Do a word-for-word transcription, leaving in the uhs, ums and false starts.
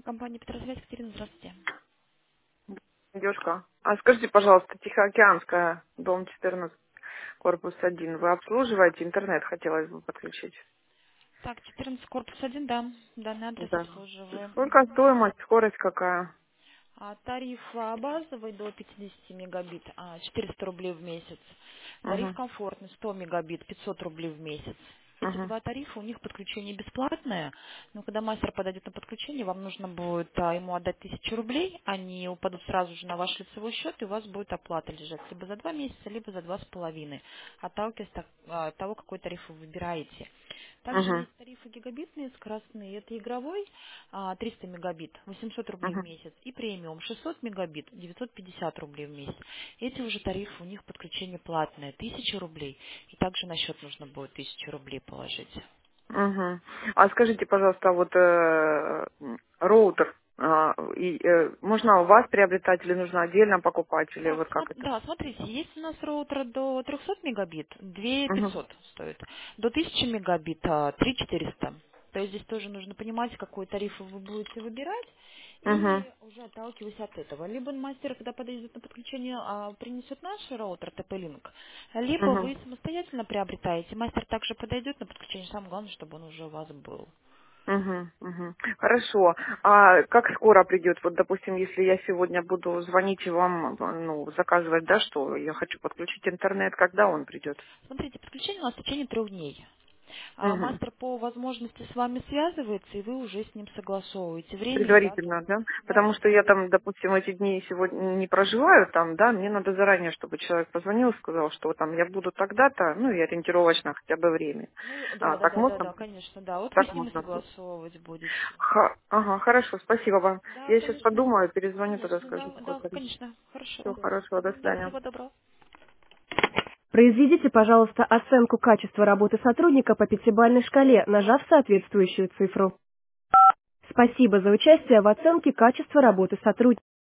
Компания Петросвязь, Катерина, здравствуйте. Девушка, а скажите, пожалуйста, Тихоокеанская, дом четырнадцать, корпус один, вы обслуживаете? Интернет хотелось бы подключить. Так, четырнадцать, корпус один, да. Данный адрес Да. обслуживаем. Сколько стоимость, скорость какая? А тариф а, базовый до пятидесяти мегабит, а, четыреста рублей в месяц. Тариф Угу, комфортный, сто мегабит, пятьсот рублей в месяц. Эти угу, два тарифа, у них подключение бесплатное, но когда мастер подойдет на подключение, вам нужно будет а, ему отдать тысячу рублей, они упадут сразу же на ваш лицевой счет, и у вас будет оплата лежать либо за два месяца, либо за два с половиной, отталкиваясь так- а, от того, какой тариф вы выбираете. Также угу, есть тарифы гигабитные, скоростные. Это игровой а, триста мегабит, восемьсот рублей в угу, месяц. И премиум шестьсот мегабит, девятьсот пятьдесят рублей в месяц. Эти уже тарифы, у них подключение платное, тысяча рублей. И также на счет нужно будет тысячу рублей положить. угу. А скажите, пожалуйста, вот э, роутер, а, и, э, можно у вас приобретать или нужно отдельно покупать, или Так, вот как смо- это? да, смотрите, есть у нас роутер до трехсот мегабит, две Угу, пятьсот стоит. До тысячи мегабит, а, три четыреста. То есть здесь тоже нужно понимать, какой тариф вы будете выбирать, угу, и уже отталкиваясь от этого. Либо мастер, когда подойдет на подключение, а, принесет наш роутер T P-Link, либо угу. вы самостоятельно приобретаете. Мастер также подойдет на подключение, самое главное, чтобы он уже у вас был. Угу, угу. Хорошо. А как скоро придет? Вот, допустим, если я сегодня буду звонить и вам, ну, заказывать, да, что я хочу подключить интернет, когда он придет? Смотрите, подключение у нас в течение трех дней. А Угу. мастер по возможности с вами связывается, и вы уже с ним согласовываете время и дату. Предварительно, да? Да, Потому да, что да. я там, допустим, эти дни сегодня не проживаю там, да, мне надо заранее, чтобы человек позвонил и сказал, что вот там я буду тогда-то, ну и ориентировочно хотя бы время. Ну, А, да, да, так да, да, можно? да, конечно, да. Вот вы Так с ним и можно будет. согласовывать будете. Ха- ага, хорошо, спасибо вам. Да, Я сейчас конечно. подумаю, перезвоню, тогда Конечно, скажу, да, какой да, тариф. конечно. Всего Хорошо. хорошего, до Да, свидания. всего доброго. Произведите, пожалуйста, оценку качества работы сотрудника по пятибалльной шкале, нажав соответствующую цифру. Спасибо за участие в оценке качества работы сотрудника.